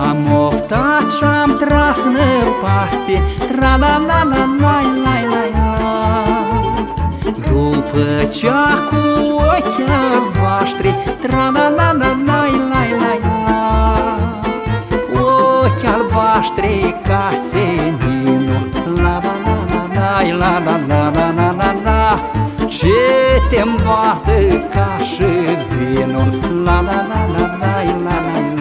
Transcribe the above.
M-am oftat și-am tras năpaste, tra-la-la-la-la-la-la-la. După cea cu ochii albaștri, tra-la-la-la-la-la-la-la. Ochi albaștri ca seninul, la-la-la-la-la-la-la-la-la. Ce te-mbată ca și vinul, la-la-la-la-la-la-la-la.